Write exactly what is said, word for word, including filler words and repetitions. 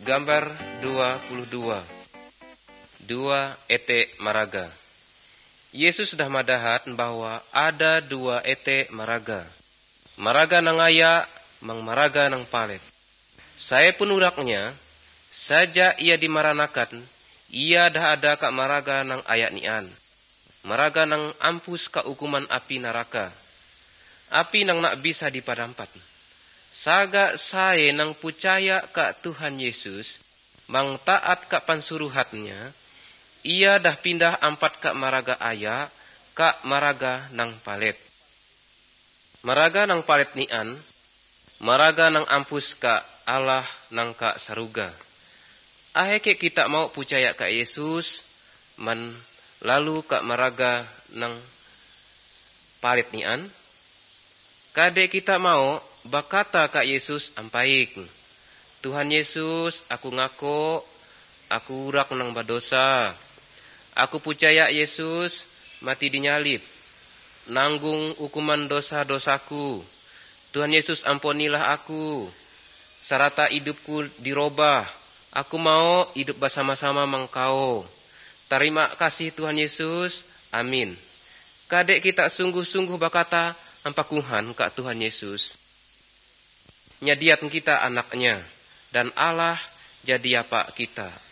Gambar dua puluh dua. Dua ete maraga. Yesus dah madahat bahwa ada dua ete maraga. Maraga nang aya, mang maraga nang palet. Saya pun uraknya, saja ia dimaranakan, ia dah ada kak maraga nang ayak nian. Maraga nang ampus ka hukuman api neraka. Api nang nak bisa dipadampat. Saga saya nang percaya ka Tuhan Yesus, mang taat ka pansuruhatnya, ia dah pindah ampat ka maraga aya, ka maraga nang palet. Maraga nang palet nian, maraga nang ampus ka Allah nang ka saruga. Aheke kita mau percaya ka Yesus, man lalu ka maraga nang palet nian, kade kita mau bakata ka Yesus ampaik. Tuhan Yesus, aku ngako, aku urak nang badosa. Aku percaya Yesus mati dinyalib, nanggung hukuman dosa-dosaku. Tuhan Yesus ampunilah aku, sarata hidupku dirubah. Aku mau hidup bersama-sama mengkau. Terima kasih Tuhan Yesus, amin. Kadek kita sungguh-sungguh bakata ampakuhan ka Tuhan Yesus. Nyadiat kita anaknya, dan Allah jadi apa kita.